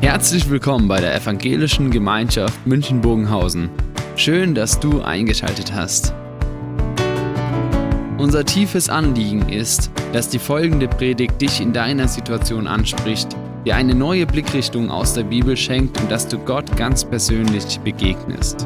Herzlich willkommen bei der Evangelischen Gemeinschaft München-Bogenhausen. Schön, dass du eingeschaltet hast. Unser tiefes Anliegen ist, dass die folgende Predigt dich in deiner Situation anspricht, dir eine neue Blickrichtung aus der Bibel schenkt und dass du Gott ganz persönlich begegnest.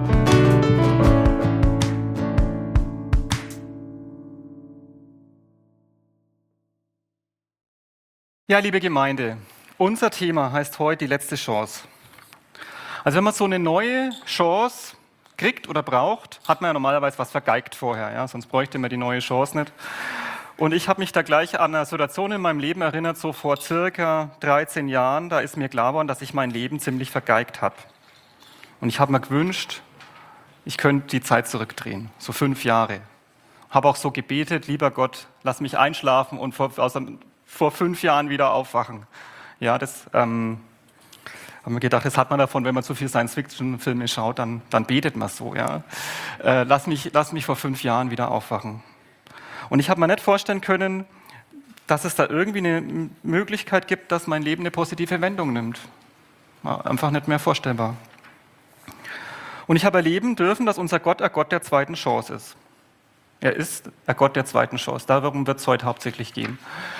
Ja, liebe Gemeinde, unser Thema heißt heute die letzte Chance. Also wenn man so eine neue Chance kriegt oder braucht, hat man ja normalerweise was vergeigt vorher, ja? Sonst bräuchte man die neue Chance nicht. Und ich habe mich da gleich an eine Situation in meinem Leben erinnert, so vor circa 13 Jahren, da ist mir klar geworden, dass ich mein Leben ziemlich vergeigt habe. Und ich habe mir gewünscht, ich könnte die Zeit zurückdrehen, so 5 Jahre. Habe auch so gebetet, lieber Gott, lass mich einschlafen und vor 5 Jahren wieder aufwachen. Ja, das haben wir gedacht, das hat man davon, wenn man zu viel Science-Fiction-Filme schaut, dann betet man so. Ja. Lass mich vor 5 Jahren wieder aufwachen. Und ich habe mir nicht vorstellen können, dass es da irgendwie eine Möglichkeit gibt, dass mein Leben eine positive Wendung nimmt. War einfach nicht mehr vorstellbar. Und ich habe erleben dürfen, dass unser Gott ein Gott der zweiten Chance ist. Er ist ein Gott der zweiten Chance. Darum wird es heute hauptsächlich gehen.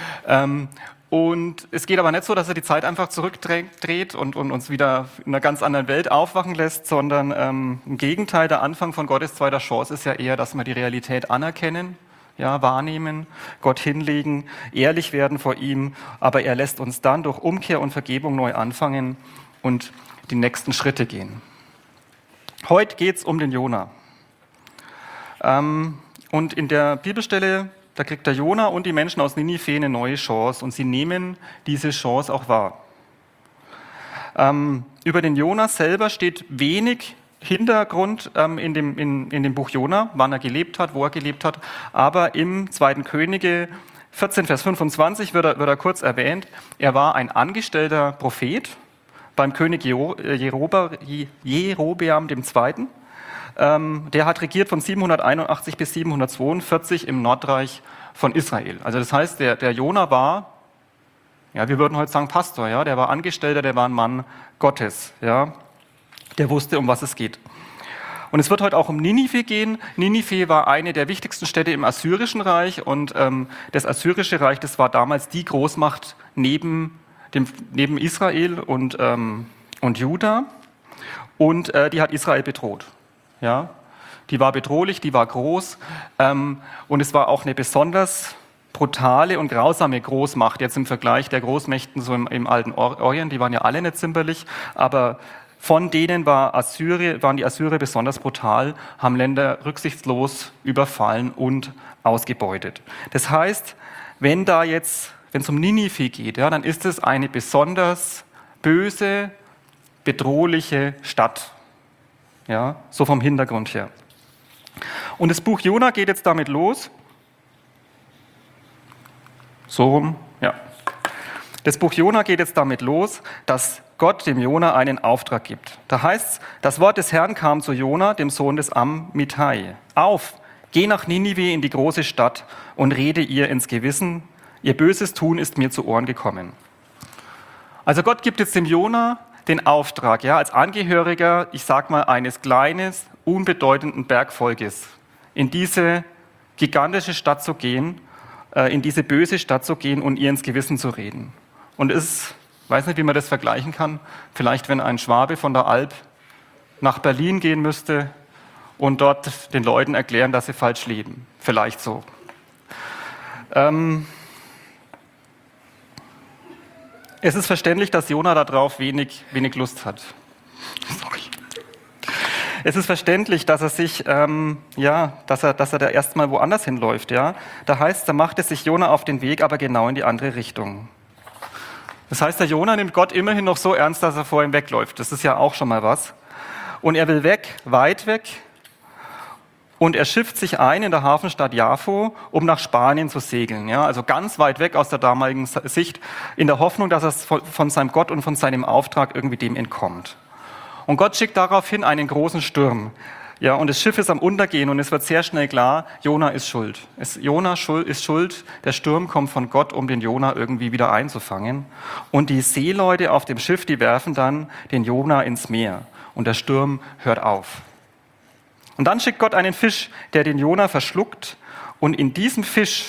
Und es geht aber nicht so, dass er die Zeit einfach zurückdreht und uns wieder in einer ganz anderen Welt aufwachen lässt, sondern im Gegenteil, der Anfang von Gottes zweiter Chance ist ja eher, dass wir die Realität anerkennen, ja, wahrnehmen, Gott hinlegen, ehrlich werden vor ihm, aber er lässt uns dann durch Umkehr und Vergebung neu anfangen und die nächsten Schritte gehen. Heute geht es um den Jona. Und in der Bibelstelle, da kriegt der Jona und die Menschen aus Ninive eine neue Chance und sie nehmen diese Chance auch wahr. Über den Jona selber steht wenig Hintergrund in dem Buch Jona, wann er gelebt hat, wo er gelebt hat, aber im 2. Könige 14, Vers 25 wird er kurz erwähnt. Er war ein angestellter Prophet beim König Jerobeam II., der hat regiert von 781 bis 742 im Nordreich von Israel. Also das heißt, der Jona war, ja, wir würden heute sagen Pastor, ja, der war Angestellter, der war ein Mann Gottes, ja, der wusste, um was es geht. Und es wird heute auch um Ninive gehen. Ninive war eine der wichtigsten Städte im Assyrischen Reich und das Assyrische Reich, das war damals die Großmacht neben Israel und Juda und die hat Israel bedroht. Ja, die war bedrohlich, die war groß und es war auch eine besonders brutale und grausame Großmacht, jetzt im Vergleich der Großmächten so im alten Orient, die waren ja alle nicht zimperlich, aber von denen waren die Assyrer besonders brutal, haben Länder rücksichtslos überfallen und ausgebeutet. Das heißt, wenn es um Ninive geht, ja, dann ist es eine besonders böse, bedrohliche Stadt. Ja, so vom Hintergrund her. Und das Buch Jona geht jetzt damit los. So rum, ja. Das Buch Jona geht jetzt damit los, dass Gott dem Jona einen Auftrag gibt. Da heißt es, das Wort des Herrn kam zu Jona, dem Sohn des Amittai. Auf, geh nach Ninive in die große Stadt und rede ihr ins Gewissen, ihr böses Tun ist mir zu Ohren gekommen. Also Gott gibt jetzt dem Jona den Auftrag, ja, als Angehöriger, ich sag mal, eines kleinen, unbedeutenden Bergvolkes, in diese gigantische Stadt zu gehen, in diese böse Stadt zu gehen und ihr ins Gewissen zu reden. Und ich weiß nicht, wie man das vergleichen kann, vielleicht wenn ein Schwabe von der Alp nach Berlin gehen müsste und dort den Leuten erklären, dass sie falsch leben. Vielleicht so. Es ist verständlich, dass Jona darauf wenig Lust hat. Sorry. Es ist verständlich, dass er sich, dass er da erstmal woanders hinläuft. Ja? Da heißt, da machte sich Jona auf den Weg, aber genau in die andere Richtung. Das heißt, der Jona nimmt Gott immerhin noch so ernst, dass er vor ihm wegläuft. Das ist ja auch schon mal was. Und er will weg, weit weg. Und er schifft sich ein in der Hafenstadt Jaffo, um nach Spanien zu segeln. Ja, also ganz weit weg aus der damaligen Sicht, in der Hoffnung, dass er von seinem Gott und von seinem Auftrag irgendwie dem entkommt. Und Gott schickt daraufhin einen großen Sturm. Ja, und das Schiff ist am Untergehen und es wird sehr schnell klar, Jona ist schuld. Jona ist schuld, der Sturm kommt von Gott, um den Jona irgendwie wieder einzufangen. Und die Seeleute auf dem Schiff, die werfen dann den Jona ins Meer und der Sturm hört auf. Und dann schickt Gott einen Fisch, der den Jona verschluckt und in diesem Fisch,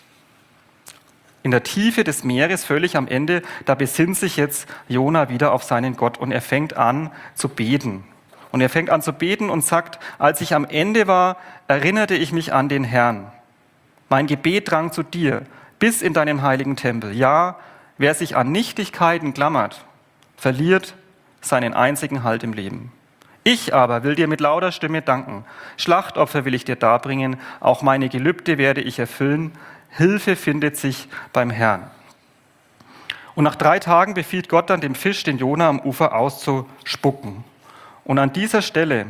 in der Tiefe des Meeres, völlig am Ende, da besinnt sich jetzt Jona wieder auf seinen Gott und er fängt an zu beten. Und er fängt an zu beten und sagt, als ich am Ende war, erinnerte ich mich an den Herrn. Mein Gebet drang zu dir, bis in deinen heiligen Tempel. Ja, wer sich an Nichtigkeiten klammert, verliert seinen einzigen Halt im Leben. Ich aber will dir mit lauter Stimme danken. Schlachtopfer will ich dir darbringen, auch meine Gelübde werde ich erfüllen. Hilfe findet sich beim Herrn. Und nach 3 Tagen befiehlt Gott dann dem Fisch, den Jona am Ufer auszuspucken. Und an dieser Stelle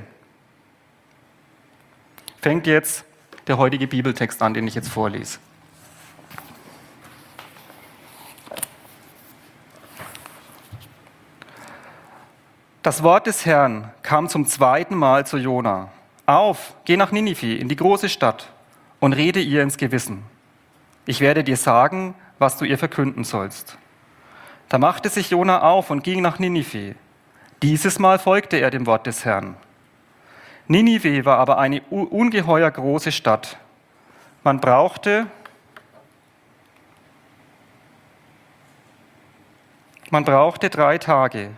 fängt jetzt der heutige Bibeltext an, den ich jetzt vorlese. Das Wort des Herrn kam zum 2. Mal zu Jona. Auf, geh nach Ninive, in die große Stadt, und rede ihr ins Gewissen. Ich werde dir sagen, was du ihr verkünden sollst. Da machte sich Jona auf und ging nach Ninive. Dieses Mal folgte er dem Wort des Herrn. Ninive war aber eine ungeheuer große Stadt. Man brauchte 3 Tage,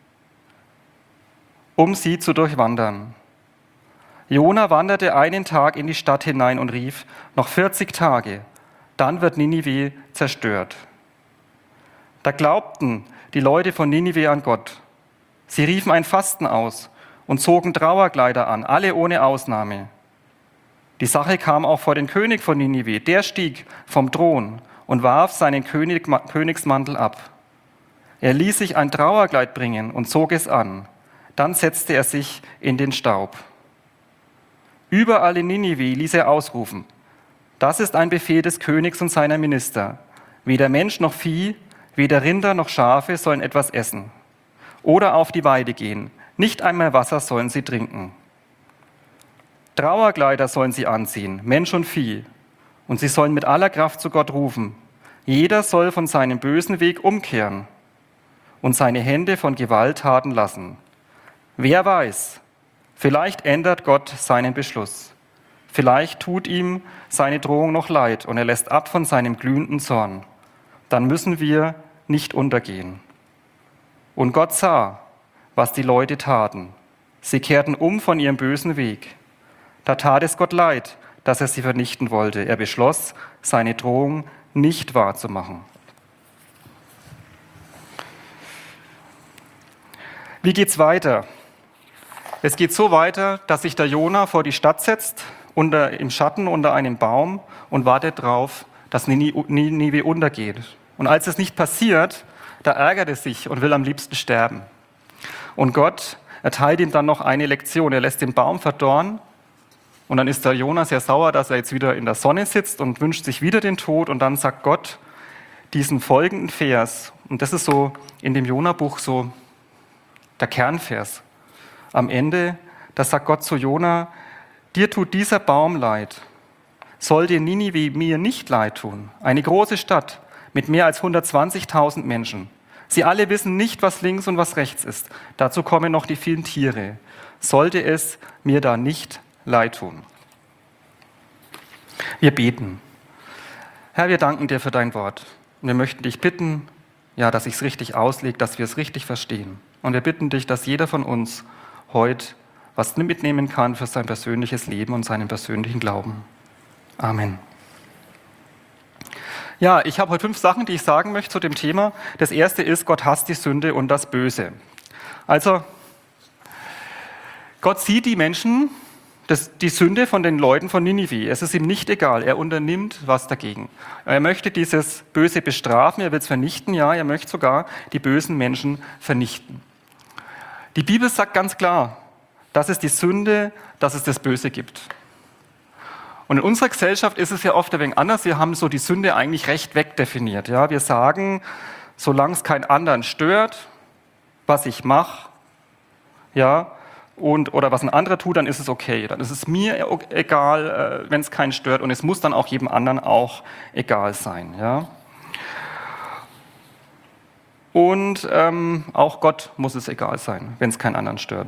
um sie zu durchwandern. Jona wanderte einen Tag in die Stadt hinein und rief, noch 40 Tage, dann wird Ninive zerstört. Da glaubten die Leute von Ninive an Gott. Sie riefen ein Fasten aus und zogen Trauerkleider an, alle ohne Ausnahme. Die Sache kam auch vor den König von Ninive. Der stieg vom Thron und warf seinen Königsmantel ab. Er ließ sich ein Trauerkleid bringen und zog es an. Dann setzte er sich in den Staub. Überall in Ninive ließ er ausrufen: Das ist ein Befehl des Königs und seiner Minister. Weder Mensch noch Vieh, weder Rinder noch Schafe sollen etwas essen oder auf die Weide gehen. Nicht einmal Wasser sollen sie trinken. Trauerkleider sollen sie anziehen, Mensch und Vieh. Und sie sollen mit aller Kraft zu Gott rufen. Jeder soll von seinem bösen Weg umkehren und seine Hände von Gewalttaten lassen. Wer weiß, vielleicht ändert Gott seinen Beschluss. Vielleicht tut ihm seine Drohung noch leid und er lässt ab von seinem glühenden Zorn. Dann müssen wir nicht untergehen. Und Gott sah, was die Leute taten. Sie kehrten um von ihrem bösen Weg. Da tat es Gott leid, dass er sie vernichten wollte. Er beschloss, seine Drohung nicht wahrzumachen. Wie geht's weiter? Es geht so weiter, dass sich der Jona vor die Stadt setzt, im Schatten unter einem Baum und wartet darauf, dass Ninive untergeht. Und als es nicht passiert, da ärgert er sich und will am liebsten sterben. Und Gott erteilt ihm dann noch eine Lektion. Er lässt den Baum verdorren und dann ist der Jona sehr sauer, dass er jetzt wieder in der Sonne sitzt und wünscht sich wieder den Tod. Und dann sagt Gott diesen folgenden Vers. Und das ist so in dem Jona-Buch so der Kernvers. Am Ende, da sagt Gott zu Jona: Dir tut dieser Baum leid. Soll dir Ninive mir nicht leid tun? Eine große Stadt mit mehr als 120.000 Menschen. Sie alle wissen nicht, was links und was rechts ist. Dazu kommen noch die vielen Tiere. Sollte es mir da nicht leid tun? Wir beten. Herr, wir danken dir für dein Wort. Und wir möchten dich bitten, ja, dass ich es richtig auslege, dass wir es richtig verstehen. Und wir bitten dich, dass jeder von uns heute was mitnehmen kann für sein persönliches Leben und seinen persönlichen Glauben. Amen. Ja, ich habe heute 5 Sachen, die ich sagen möchte zu dem Thema. Das erste ist, Gott hasst die Sünde und das Böse. Also, Gott sieht die Menschen, die Sünde von den Leuten von Ninive. Es ist ihm nicht egal, er unternimmt was dagegen. Er möchte dieses Böse bestrafen, er will es vernichten, ja, er möchte sogar die bösen Menschen vernichten. Die Bibel sagt ganz klar, dass es die Sünde, dass es das Böse gibt. Und in unserer Gesellschaft ist es ja oft ein wenig anders. Wir haben so die Sünde eigentlich recht wegdefiniert. Ja? Wir sagen, solange es keinen anderen stört, was ich mache, ja, oder was ein anderer tut, dann ist es okay. Dann ist es mir egal, wenn es keinen stört, und es muss dann auch jedem anderen auch egal sein. Ja? Und auch Gott muss es egal sein, wenn es keinen anderen stört.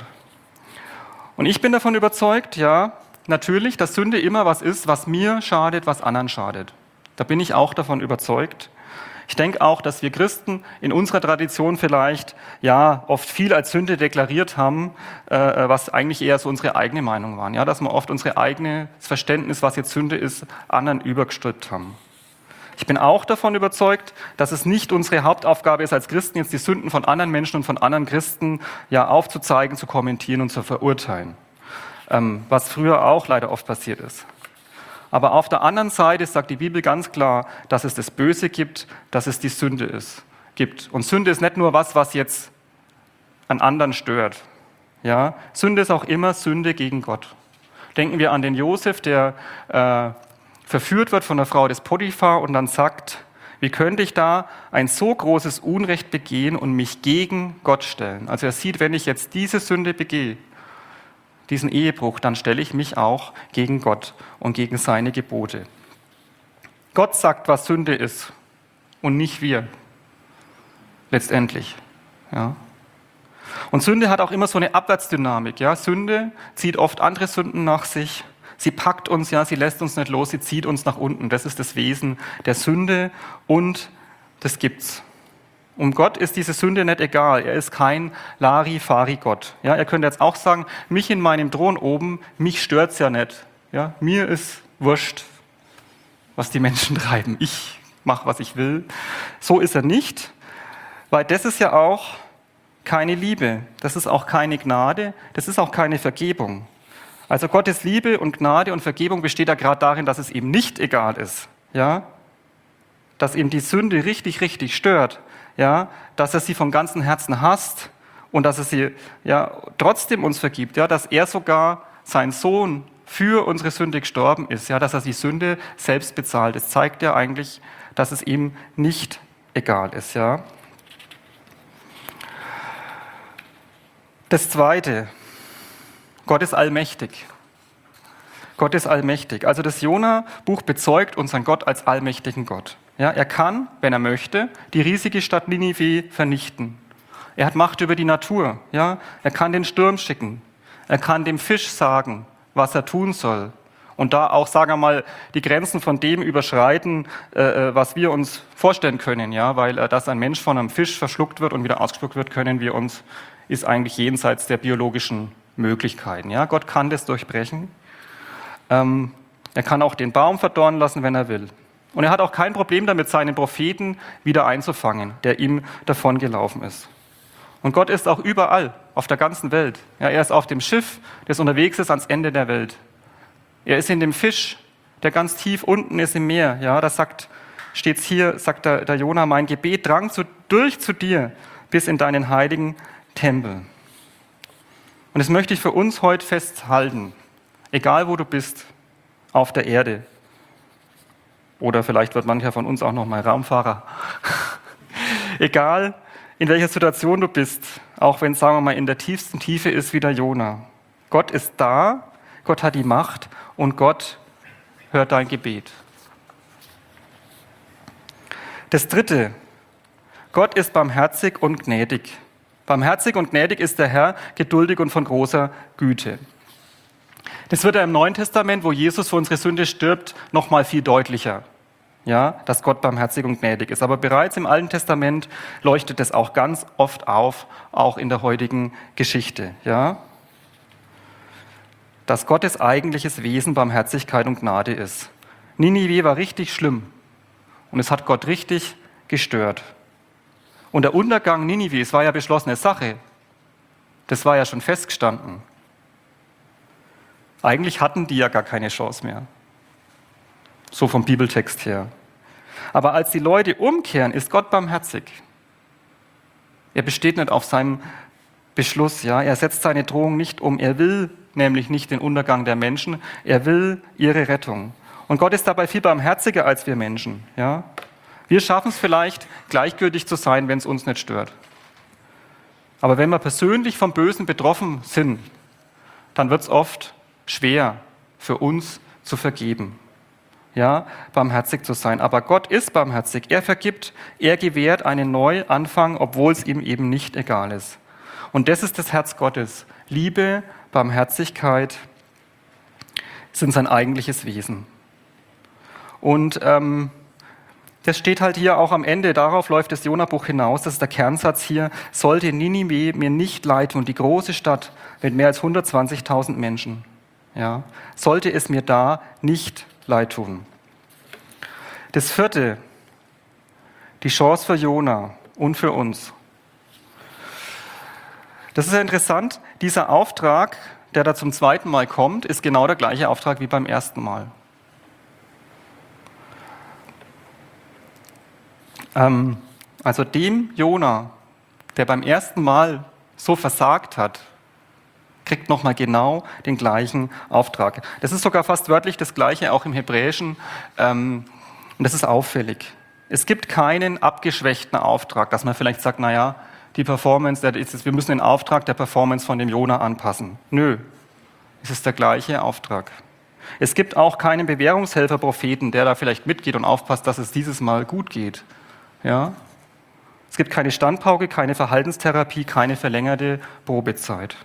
Und ich bin davon überzeugt, ja, natürlich, dass Sünde immer was ist, was mir schadet, was anderen schadet. Da bin ich auch davon überzeugt. Ich denke auch, dass wir Christen in unserer Tradition vielleicht ja oft viel als Sünde deklariert haben, was eigentlich eher so unsere eigene Meinung waren. Ja, dass wir oft unser eigenes Verständnis, was jetzt Sünde ist, anderen übergestülpt haben. Ich bin auch davon überzeugt, dass es nicht unsere Hauptaufgabe ist, als Christen jetzt die Sünden von anderen Menschen und von anderen Christen ja aufzuzeigen, zu kommentieren und zu verurteilen. Was früher auch leider oft passiert ist. Aber auf der anderen Seite sagt die Bibel ganz klar, dass es das Böse gibt, dass es die Sünde gibt. Und Sünde ist nicht nur was jetzt an anderen stört. Ja? Sünde ist auch immer Sünde gegen Gott. Denken wir an den Josef, der verführt wird von der Frau des Potiphar und dann sagt, wie könnte ich da ein so großes Unrecht begehen und mich gegen Gott stellen? Also er sieht, wenn ich jetzt diese Sünde begehe, diesen Ehebruch, dann stelle ich mich auch gegen Gott und gegen seine Gebote. Gott sagt, was Sünde ist und nicht wir. Letztendlich. Ja. Und Sünde hat auch immer so eine Abwärtsdynamik. Ja. Sünde zieht oft andere Sünden nach sich. Sie packt uns, ja, sie lässt uns nicht los, sie zieht uns nach unten. Das ist das Wesen der Sünde und das gibt's. Um Gott ist diese Sünde nicht egal. Er ist kein Larifari-Gott. Ja, er könnte jetzt auch sagen, mich in meinem Thron oben, mich stört's ja nicht. Ja, mir ist wurscht, was die Menschen treiben. Ich mache, was ich will. So ist er nicht, weil das ist ja auch keine Liebe. Das ist auch keine Gnade. Das ist auch keine Vergebung. Also Gottes Liebe und Gnade und Vergebung besteht ja gerade darin, dass es ihm nicht egal ist. Ja, dass ihm die Sünde richtig, richtig stört. Ja, dass er sie vom ganzen Herzen hasst und dass er sie ja trotzdem uns vergibt, ja, dass er sogar sein Sohn für unsere Sünde gestorben ist, ja, dass er die Sünde selbst bezahlt. Das zeigt ja eigentlich, dass es ihm nicht egal ist, ja. Das Zweite, Gott ist allmächtig. Gott ist allmächtig. Also das Jona-Buch bezeugt unseren Gott als allmächtigen Gott. Ja, er kann, wenn er möchte, die riesige Stadt Ninive vernichten. Er hat Macht über die Natur. Ja? Er kann den Sturm schicken. Er kann dem Fisch sagen, was er tun soll. Und da auch, sagen wir mal, die Grenzen von dem überschreiten, was wir uns vorstellen können. Ja? Weil dass ein Mensch von einem Fisch verschluckt wird und wieder ausgespuckt wird, können wir uns, ist eigentlich jenseits der biologischen Möglichkeiten. Ja? Gott kann das durchbrechen. Er kann auch den Baum verdorren lassen, wenn er will. Und er hat auch kein Problem damit, seinen Propheten wieder einzufangen, der ihm davongelaufen ist. Und Gott ist auch überall, auf der ganzen Welt. Ja, er ist auf dem Schiff, das unterwegs ist ans Ende der Welt. Er ist in dem Fisch, der ganz tief unten ist im Meer. Ja, da steht's hier, sagt der Jona, mein Gebet drang durch zu dir bis in deinen heiligen Tempel. Und das möchte ich für uns heute festhalten. Egal, wo du bist, auf der Erde. Oder vielleicht wird mancher von uns auch noch mal Raumfahrer. Egal, in welcher Situation du bist, auch wenn es, sagen wir mal, in der tiefsten Tiefe ist wie der Jona. Gott ist da, Gott hat die Macht und Gott hört dein Gebet. Das Dritte, Gott ist barmherzig und gnädig. Barmherzig und gnädig ist der Herr, geduldig und von großer Güte. Das wird ja im Neuen Testament, wo Jesus für unsere Sünde stirbt, noch mal viel deutlicher, ja, dass Gott barmherzig und gnädig ist. Aber bereits im Alten Testament leuchtet es auch ganz oft auf, auch in der heutigen Geschichte, ja, dass Gottes eigentliches Wesen Barmherzigkeit und Gnade ist. Ninive war richtig schlimm und es hat Gott richtig gestört. Und der Untergang Ninives war ja beschlossene Sache. Das war ja schon festgestanden. Eigentlich hatten die ja gar keine Chance mehr. So vom Bibeltext her. Aber als die Leute umkehren, ist Gott barmherzig. Er besteht nicht auf seinem Beschluss. Ja? Er setzt seine Drohung nicht um. Er will nämlich nicht den Untergang der Menschen. Er will ihre Rettung. Und Gott ist dabei viel barmherziger als wir Menschen. Ja? Wir schaffen es vielleicht, gleichgültig zu sein, wenn es uns nicht stört. Aber wenn wir persönlich vom Bösen betroffen sind, dann wird es oft schwer für uns zu vergeben. Ja, barmherzig zu sein. Aber Gott ist barmherzig. Er vergibt, er gewährt einen Neuanfang, obwohl es ihm eben nicht egal ist. Und das ist das Herz Gottes. Liebe, Barmherzigkeit sind sein eigentliches Wesen. Und das steht halt hier auch am Ende. Darauf läuft das Jona-Buch hinaus. Das ist der Kernsatz hier. Sollte Ninive mir nicht leid tun, die große Stadt mit mehr als 120.000 Menschen, ja, sollte es mir da nicht leid tun. Das vierte, die Chance für Jona und für uns. Das ist ja interessant, dieser Auftrag, der da zum zweiten Mal kommt, ist genau der gleiche Auftrag wie beim ersten Mal. Also dem Jona, der beim ersten Mal so versagt hat, kriegt nochmal genau den gleichen Auftrag. Das ist sogar fast wörtlich das Gleiche, auch im Hebräischen. Und das ist auffällig. Es gibt keinen abgeschwächten Auftrag, dass man vielleicht sagt, naja, die Performance, wir müssen den Auftrag der Performance von dem Jona anpassen. Nö, es ist der gleiche Auftrag. Es gibt auch keinen Bewährungshelfer-Propheten, der da vielleicht mitgeht und aufpasst, dass es dieses Mal gut geht. Ja? Es gibt keine Standpauke, keine Verhaltenstherapie, keine verlängerte Probezeit.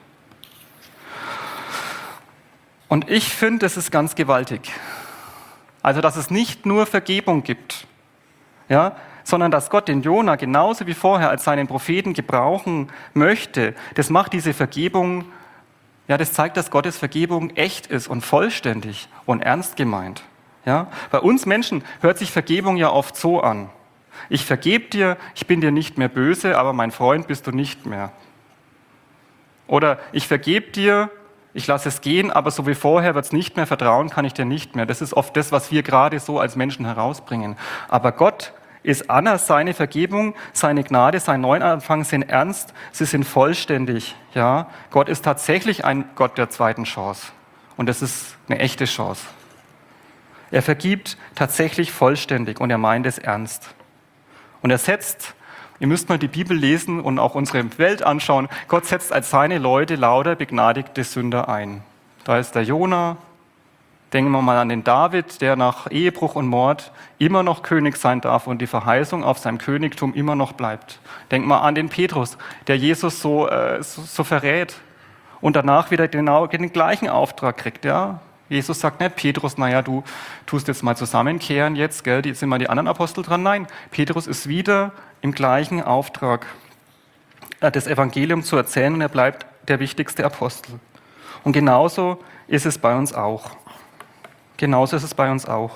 Und ich finde, das ist ganz gewaltig. Also, dass es nicht nur Vergebung gibt, ja, sondern dass Gott den Jona genauso wie vorher als seinen Propheten gebrauchen möchte. Das macht diese Vergebung, ja, das zeigt, dass Gottes Vergebung echt ist und vollständig und ernst gemeint. Ja? Bei uns Menschen hört sich Vergebung ja oft so an. Ich vergebe dir, ich bin dir nicht mehr böse, aber mein Freund bist du nicht mehr. Oder ich vergebe dir, ich lasse es gehen, aber so wie vorher wird es nicht mehr, vertrauen kann ich dir nicht mehr. Das ist oft das, was wir gerade so als Menschen herausbringen. Aber Gott ist anders, seine Vergebung, seine Gnade, sein Neuanfang sind ernst, sie sind vollständig. Ja? Gott ist tatsächlich ein Gott der zweiten Chance. Und das ist eine echte Chance. Er vergibt tatsächlich vollständig und er meint es ernst. Und er setzt, ihr müsst mal die Bibel lesen und auch unsere Welt anschauen, Gott setzt als seine Leute lauter begnadigte Sünder ein. Da ist der Jona, denken wir mal an den David, der nach Ehebruch und Mord immer noch König sein darf und die Verheißung auf seinem Königtum immer noch bleibt. Denken wir an den Petrus, der Jesus so verrät und danach wieder genau den gleichen Auftrag kriegt. Ja? Jesus sagt nicht, Petrus, naja, du tust jetzt mal zusammenkehren jetzt, gell, jetzt sind mal die anderen Apostel dran. Nein, Petrus ist wieder im gleichen Auftrag, das Evangelium zu erzählen und er bleibt der wichtigste Apostel. Und genauso ist es bei uns auch. Genauso ist es bei uns auch.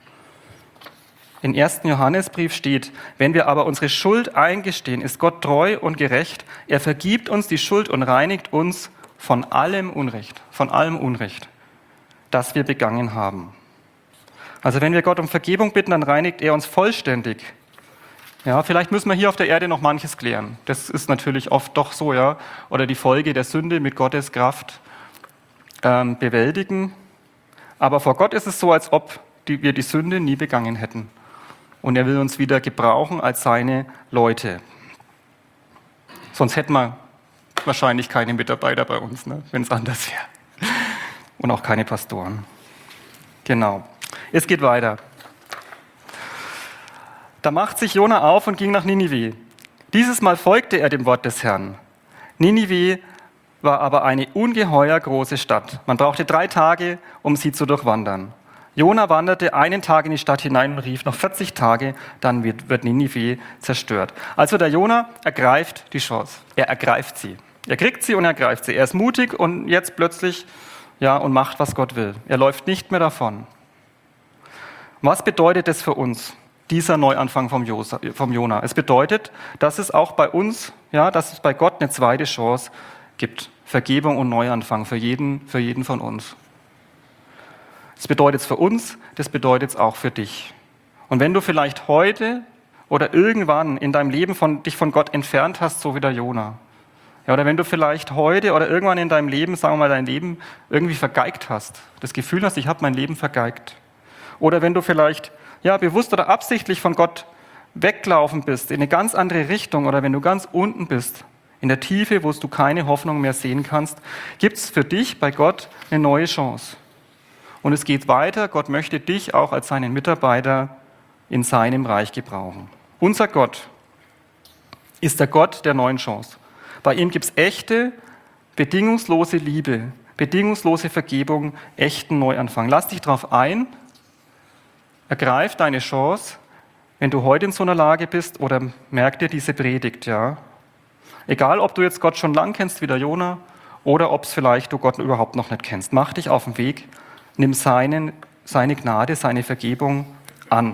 Im 1. Johannesbrief steht, wenn wir aber unsere Schuld eingestehen, ist Gott treu und gerecht. Er vergibt uns die Schuld und reinigt uns von allem Unrecht, das wir begangen haben. Also wenn wir Gott um Vergebung bitten, dann reinigt er uns vollständig. Ja, vielleicht müssen wir hier auf der Erde noch manches klären. Das ist natürlich oft doch so, ja. Oder die Folge der Sünde mit Gottes Kraft bewältigen. Aber vor Gott ist es so, als ob wir die Sünde nie begangen hätten. Und er will uns wieder gebrauchen als seine Leute. Sonst hätten wir wahrscheinlich keine Mitarbeiter bei uns, ne, wenn es anders wäre. Und auch keine Pastoren. Genau. Es geht weiter. Da macht sich Jona auf und ging nach Ninive. Dieses Mal folgte er dem Wort des Herrn. Ninive war aber eine ungeheuer große Stadt. Man brauchte 3 Tage, um sie zu durchwandern. Jona wanderte einen Tag in die Stadt hinein und rief, noch 40 Tage, dann wird Ninive zerstört. Also der Jona ergreift die Chance. Er ergreift sie. Er kriegt sie und ergreift sie. Er ist mutig und jetzt plötzlich, ja, und macht, was Gott will. Er läuft nicht mehr davon. Was bedeutet das für uns, dieser Neuanfang vom Jona? Es bedeutet, dass es auch bei uns, ja, dass es bei Gott eine zweite Chance gibt. Vergebung und Neuanfang für jeden von uns. Das bedeutet es für uns, das bedeutet es auch für dich. Und wenn du vielleicht heute oder irgendwann in deinem Leben dich von Gott entfernt hast, so wie der Jona, ja, oder wenn du vielleicht heute oder irgendwann in deinem Leben, sagen wir mal, dein Leben irgendwie vergeigt hast, das Gefühl hast, ich habe mein Leben vergeigt. Oder wenn du vielleicht ja, bewusst oder absichtlich von Gott weglaufen bist, in eine ganz andere Richtung, oder wenn du ganz unten bist in der Tiefe, wo du keine Hoffnung mehr sehen kannst, gibt es für dich bei Gott eine neue Chance. Und es geht weiter. Gott möchte dich auch als seinen Mitarbeiter in seinem Reich gebrauchen. Unser Gott ist der Gott der neuen Chance. Bei ihm gibt es echte, bedingungslose Liebe, bedingungslose Vergebung, echten Neuanfang. Lass dich darauf ein, ergreif deine Chance, wenn du heute in so einer Lage bist, oder merk dir diese Predigt, ja. Egal, ob du jetzt Gott schon lang kennst wie der Jona oder ob es vielleicht du Gott überhaupt noch nicht kennst. Mach dich auf den Weg, nimm seine Gnade, seine Vergebung an.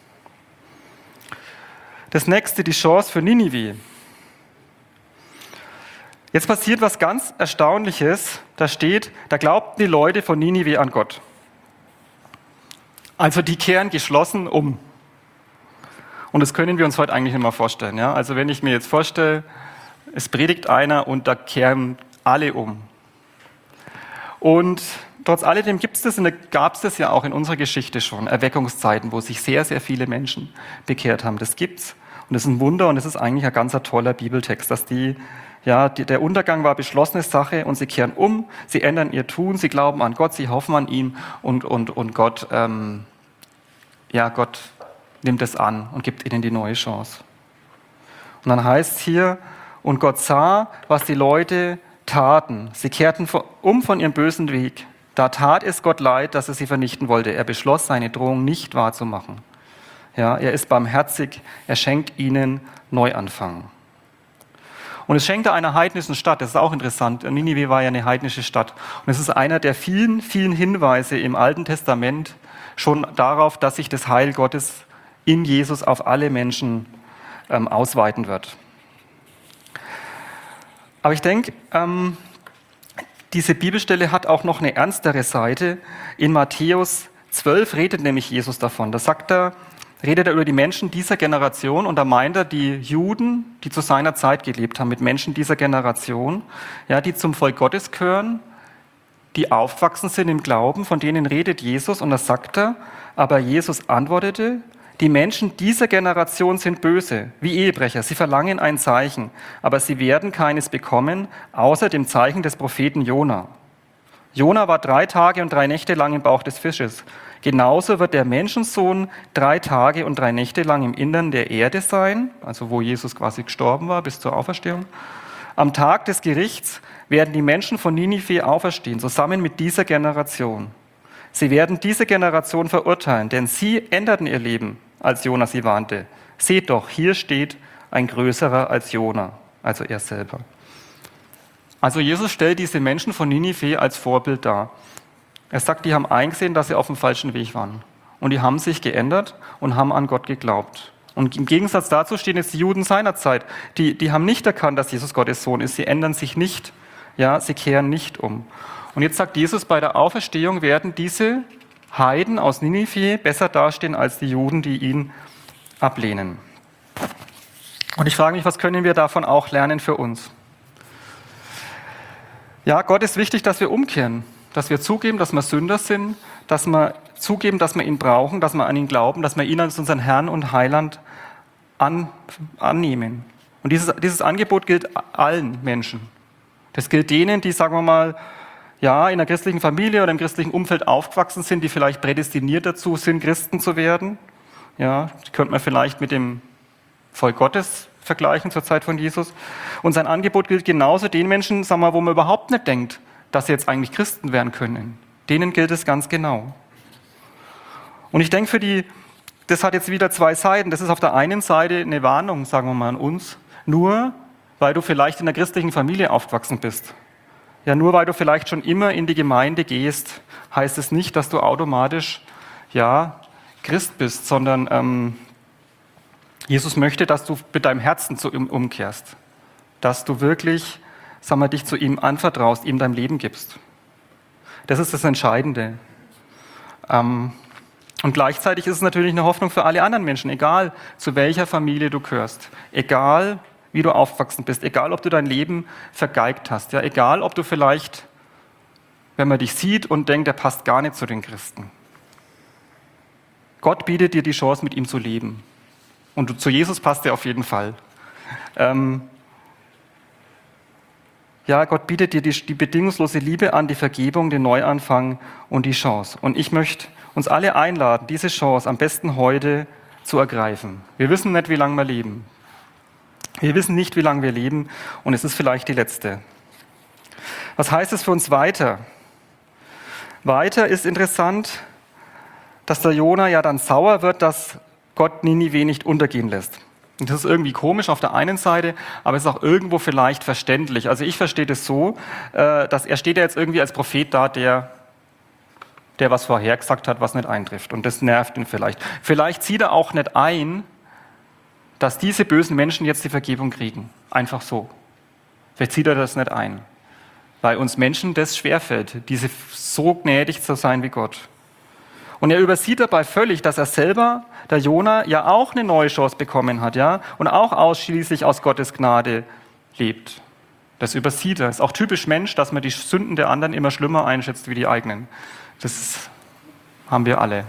Das nächste, die Chance für Ninive. Jetzt passiert was ganz Erstaunliches. Da steht, da glaubten die Leute von Ninive an Gott. Also die kehren geschlossen um. Und das können wir uns heute eigentlich nicht mehr vorstellen. Ja? Also wenn ich mir jetzt vorstelle, es predigt einer und da kehren alle um. Und trotz alledem gab es das ja auch in unserer Geschichte schon, Erweckungszeiten, wo sich sehr, sehr viele Menschen bekehrt haben. Das gibt's. Und das ist ein Wunder und das ist eigentlich ein ganz toller Bibeltext, dass der Untergang war beschlossene Sache und sie kehren um, sie ändern ihr Tun, sie glauben an Gott, sie hoffen an ihn und Gott, Gott nimmt es an und gibt ihnen die neue Chance. Und dann heißt es hier, und Gott sah, was die Leute taten. Sie kehrten um von ihrem bösen Weg. Da tat es Gott leid, dass er sie vernichten wollte. Er beschloss, seine Drohung nicht wahrzumachen. Ja, er ist barmherzig, er schenkt ihnen Neuanfang. Und es schenkte einer heidnischen Stadt, das ist auch interessant, Ninive war ja eine heidnische Stadt. Und es ist einer der vielen, vielen Hinweise im Alten Testament schon darauf, dass sich das Heil Gottes in Jesus auf alle Menschen ausweiten wird. Aber ich denke, diese Bibelstelle hat auch noch eine ernstere Seite. In Matthäus 12 redet nämlich Jesus davon. Da redet er über die Menschen dieser Generation und da meint er die Juden, die zu seiner Zeit gelebt haben, mit Menschen dieser Generation, ja, die zum Volk Gottes gehören, die aufgewachsen sind im Glauben, von denen redet Jesus und da sagt er, aber Jesus antwortete, die Menschen dieser Generation sind böse, wie Ehebrecher. Sie verlangen ein Zeichen, aber sie werden keines bekommen, außer dem Zeichen des Propheten Jona. Jona war 3 Tage und 3 Nächte lang im Bauch des Fisches. Genauso wird der Menschensohn 3 Tage und 3 Nächte lang im Innern der Erde sein, also wo Jesus quasi gestorben war bis zur Auferstehung. Am Tag des Gerichts werden die Menschen von Ninive auferstehen, zusammen mit dieser Generation. Sie werden diese Generation verurteilen, denn sie änderten ihr Leben, als Jona sie warnte. Seht doch, hier steht ein Größerer als Jona, also er selber. Also Jesus stellt diese Menschen von Ninive als Vorbild dar. Er sagt, die haben eingesehen, dass sie auf dem falschen Weg waren. Und die haben sich geändert und haben an Gott geglaubt. Und im Gegensatz dazu stehen jetzt die Juden seiner Zeit. Die haben nicht erkannt, dass Jesus Gottes Sohn ist. Sie ändern sich nicht. Ja, sie kehren nicht um. Und jetzt sagt Jesus, bei der Auferstehung werden diese Heiden aus Ninive besser dastehen als die Juden, die ihn ablehnen. Und ich frage mich, was können wir davon auch lernen für uns? Ja, Gott ist wichtig, dass wir umkehren, dass wir zugeben, dass wir Sünder sind, dass wir zugeben, dass wir ihn brauchen, dass wir an ihn glauben, dass wir ihn als unseren Herrn und Heiland annehmen. Und dieses Angebot gilt allen Menschen. Das gilt denen, die, sagen wir mal, ja, in einer christlichen Familie oder im christlichen Umfeld aufgewachsen sind, die vielleicht prädestiniert dazu sind, Christen zu werden. Ja, die könnte man vielleicht mit dem Volk Gottes vergleichen zur Zeit von Jesus. Und sein Angebot gilt genauso den Menschen, sagen wir, wo man überhaupt nicht denkt, dass sie jetzt eigentlich Christen werden können. Denen gilt es ganz genau. Und ich denke, das hat jetzt wieder 2 Seiten. Das ist auf der einen Seite eine Warnung, sagen wir mal, an uns. Nur, weil du vielleicht in einer christlichen Familie aufgewachsen bist. Ja, nur weil du vielleicht schon immer in die Gemeinde gehst, heißt es nicht, dass du automatisch, ja, Christ bist, sondern Jesus möchte, dass du mit deinem Herzen zu ihm umkehrst. Dass du wirklich, sagen wir, dich zu ihm anvertraust, ihm dein Leben gibst. Das ist das Entscheidende. Und gleichzeitig ist es natürlich eine Hoffnung für alle anderen Menschen, egal zu welcher Familie du gehörst, egal wie du aufgewachsen bist, egal ob du dein Leben vergeigt hast, ja, egal ob du vielleicht, wenn man dich sieht und denkt, der passt gar nicht zu den Christen. Gott bietet dir die Chance, mit ihm zu leben. Und zu Jesus passt er auf jeden Fall. Ja, Gott bietet dir die bedingungslose Liebe an, die Vergebung, den Neuanfang und die Chance. Und ich möchte uns alle einladen, diese Chance am besten heute zu ergreifen. Wir wissen nicht, wie lange wir leben. Wir wissen nicht, wie lange wir leben, und es ist vielleicht die letzte. Was heißt es für uns weiter? Weiter ist interessant, dass der Jona ja dann sauer wird, dass Gott Ninive nicht untergehen lässt. Und das ist irgendwie komisch auf der einen Seite, aber es ist auch irgendwo vielleicht verständlich. Also ich verstehe das so, dass er steht ja jetzt irgendwie als Prophet da, der was vorhergesagt hat, was nicht eintrifft. Und das nervt ihn vielleicht. Vielleicht sieht er auch nicht ein, dass diese bösen Menschen jetzt die Vergebung kriegen. Einfach so. Vielleicht sieht er das nicht ein. Weil uns Menschen das schwerfällt, so gnädig zu sein wie Gott. Und er übersieht dabei völlig, dass er selber, der Jona, ja auch eine neue Chance bekommen hat, ja, und auch ausschließlich aus Gottes Gnade lebt. Das übersieht er. Ist auch typisch Mensch, dass man die Sünden der anderen immer schlimmer einschätzt wie die eigenen. Das haben wir alle.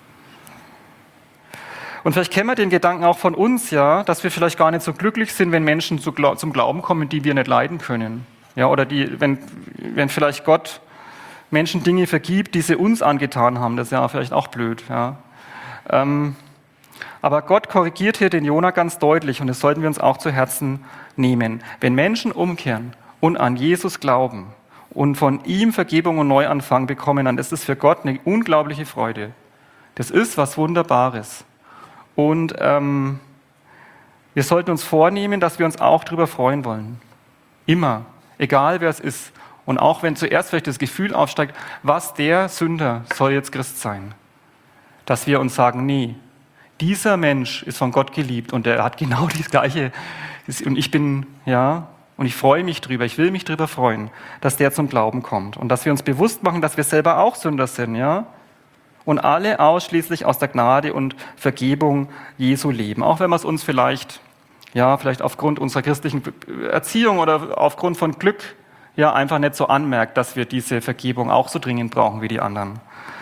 Und vielleicht kennen wir den Gedanken auch von uns, ja, dass wir vielleicht gar nicht so glücklich sind, wenn Menschen zum Glauben kommen, die wir nicht leiden können. Ja, oder wenn vielleicht Gott Menschen Dinge vergibt, die sie uns angetan haben. Das ist ja vielleicht auch blöd. Ja. Aber Gott korrigiert hier den Jona ganz deutlich, und das sollten wir uns auch zu Herzen nehmen. Wenn Menschen umkehren und an Jesus glauben und von ihm Vergebung und Neuanfang bekommen, dann ist es für Gott eine unglaubliche Freude. Das ist was Wunderbares. Und wir sollten uns vornehmen, dass wir uns auch darüber freuen wollen. Immer. Egal wer es ist. Und auch wenn zuerst vielleicht das Gefühl aufsteigt, was der Sünder soll jetzt Christ sein. Dass wir uns sagen, nee, dieser Mensch ist von Gott geliebt und er hat genau das Gleiche. Und ich freue mich drüber, ich will mich drüber freuen, dass der zum Glauben kommt. Und dass wir uns bewusst machen, dass wir selber auch Sünder sind, ja. Und alle ausschließlich aus der Gnade und Vergebung Jesu leben. Auch wenn wir es uns vielleicht aufgrund unserer christlichen Erziehung oder aufgrund von Glück einfach nicht so anmerkt, dass wir diese Vergebung auch so dringend brauchen wie die anderen.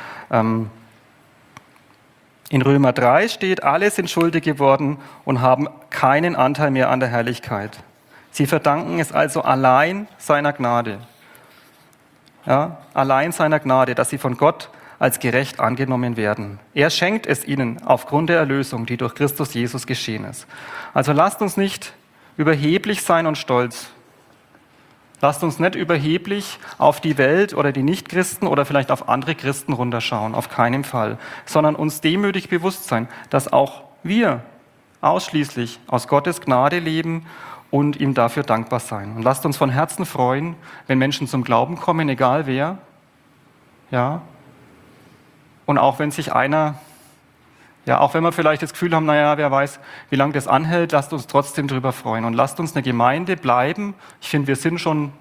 In Römer 3 steht, alle sind schuldig geworden und haben keinen Anteil mehr an der Herrlichkeit. Sie verdanken es also allein seiner Gnade. Ja, allein seiner Gnade, dass sie von Gott als gerecht angenommen werden. Er schenkt es ihnen aufgrund der Erlösung, die durch Christus Jesus geschehen ist. Also lasst uns nicht überheblich sein und stolz. Lasst uns nicht überheblich auf die Welt oder die Nichtchristen oder vielleicht auf andere Christen runterschauen, auf keinen Fall, sondern uns demütig bewusst sein, dass auch wir ausschließlich aus Gottes Gnade leben und ihm dafür dankbar sein. Und lasst uns von Herzen freuen, wenn Menschen zum Glauben kommen, egal wer. Ja. Und auch wenn sich einer, auch wenn wir vielleicht das Gefühl haben, wer weiß, wie lange das anhält, lasst uns trotzdem drüber freuen. Und lasst uns eine Gemeinde bleiben. Ich finde, wir sind schon,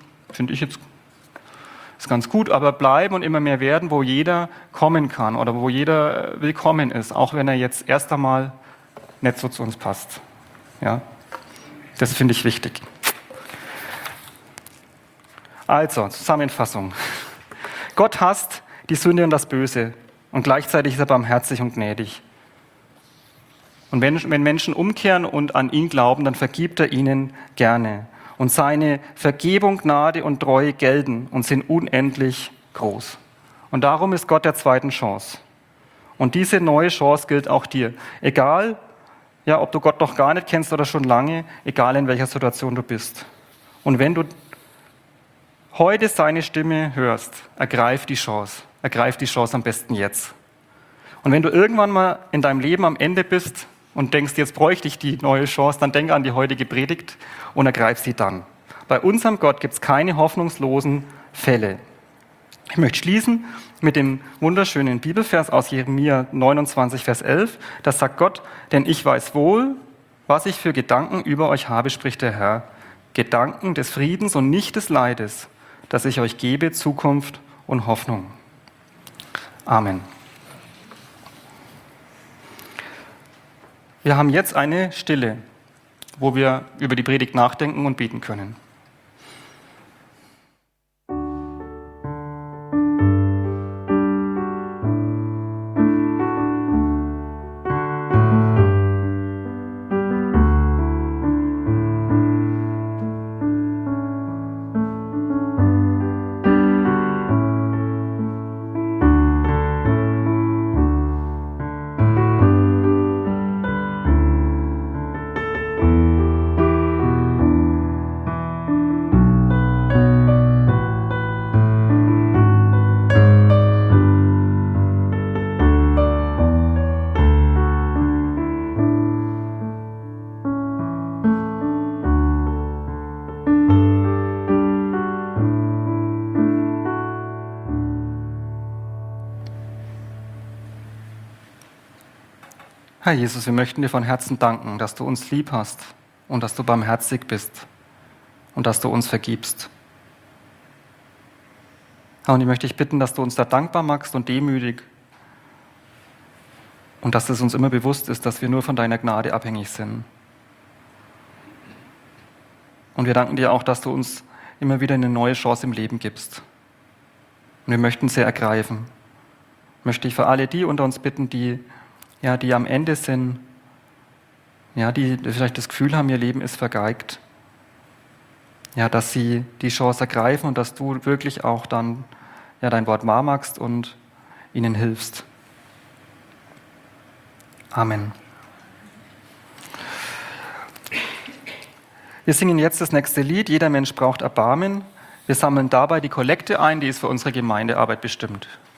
ist ganz gut, aber bleiben und immer mehr werden, wo jeder kommen kann oder wo jeder willkommen ist, auch wenn er jetzt erst einmal nicht so zu uns passt. Ja, das finde ich wichtig. Also, Zusammenfassung. Gott hasst die Sünde und das Böse und gleichzeitig ist er barmherzig und gnädig. Und wenn Menschen umkehren und an ihn glauben, dann vergibt er ihnen gerne. Und seine Vergebung, Gnade und Treue gelten und sind unendlich groß. Und darum ist Gott der zweiten Chance. Und diese neue Chance gilt auch dir. Egal, ob du Gott noch gar nicht kennst oder schon lange, egal in welcher Situation du bist. Und wenn du heute seine Stimme hörst, ergreif die Chance. Ergreif die Chance am besten jetzt. Und wenn du irgendwann mal in deinem Leben am Ende bist und denkst, jetzt bräuchte ich die neue Chance, dann denk an die heutige Predigt und ergreif sie dann. Bei unserem Gott gibt es keine hoffnungslosen Fälle. Ich möchte schließen mit dem wunderschönen Bibelvers aus Jeremia 29, Vers 11. Das sagt Gott, denn ich weiß wohl, was ich für Gedanken über euch habe, spricht der Herr. Gedanken des Friedens und nicht des Leides, dass ich euch gebe, Zukunft und Hoffnung. Amen. Wir haben jetzt eine Stille, wo wir über die Predigt nachdenken und beten können. Herr Jesus, wir möchten dir von Herzen danken, dass du uns lieb hast und dass du barmherzig bist und dass du uns vergibst. Herr, und ich möchte dich bitten, dass du uns da dankbar machst und demütig und dass es uns immer bewusst ist, dass wir nur von deiner Gnade abhängig sind. Und wir danken dir auch, dass du uns immer wieder eine neue Chance im Leben gibst. Und wir möchten sie ergreifen. Möchte ich für alle die unter uns bitten, die am Ende sind, die vielleicht das Gefühl haben, ihr Leben ist vergeigt, dass sie die Chance ergreifen und dass du wirklich auch dann dein Wort wahr machst und ihnen hilfst. Amen. Wir singen jetzt das nächste Lied, Jeder Mensch braucht Erbarmen. Wir sammeln dabei die Kollekte ein, die ist für unsere Gemeindearbeit bestimmt.